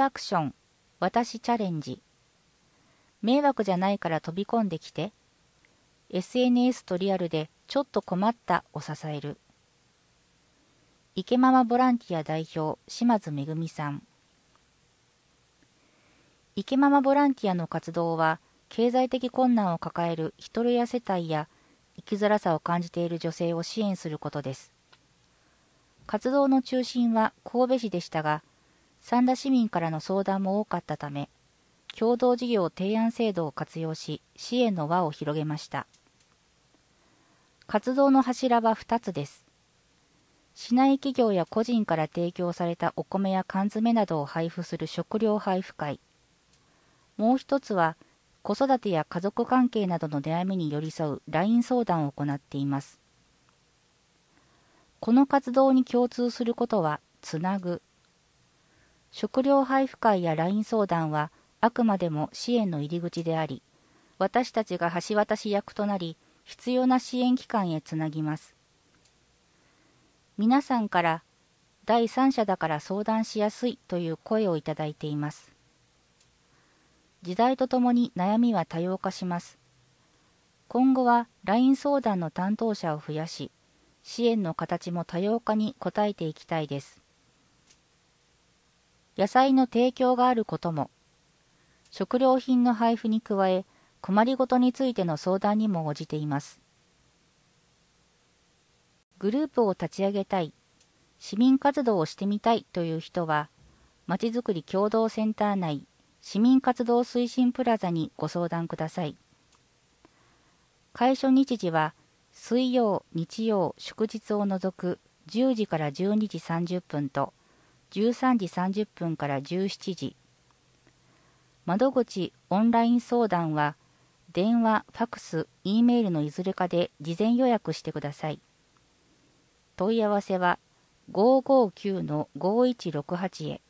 アクション、私チャレンジ。迷惑じゃないから飛び込んできて。SNS とリアルでちょっと困ったを支える。池ママボランティア代表、島津めぐみさん。池ママボランティアの活動は、経済的困難を抱える一人親世帯や生きづらさを感じている女性を支援することです。活動の中心は神戸市でしたが、三田市民からの相談も多かったため、共同事業提案制度を活用し、支援の輪を広げました。活動の柱は2つです。市内企業や個人から提供されたお米や缶詰などを配布する食料配布会。もう一つは、子育てや家族関係などの悩みに寄り添う LINE 相談を行っています。この活動に共通することは、つなぐ。食料配布会や LINE 相談は、あくまでも支援の入り口であり、私たちが橋渡し役となり、必要な支援機関へつなぎます。皆さんから第三者だから相談しやすいという声をいただいています。時代とともに悩みは多様化します。今後は LINE 相談の担当者を増やし、支援の形も多様化に応えていきたいです。野菜の提供があることも、食料品の配布に加え、困りごとについての相談にも応じています。グループを立ち上げたい、市民活動をしてみたいという人は、まちづくり共同センター内、市民活動推進プラザにご相談ください。開所日時は、水曜、日曜、祝日を除く10時から12時30分と、13時30分から17時。窓口オンライン相談は、電話、ファクス、Eメールのいずれかで事前予約してください。問い合わせは559-5168へ。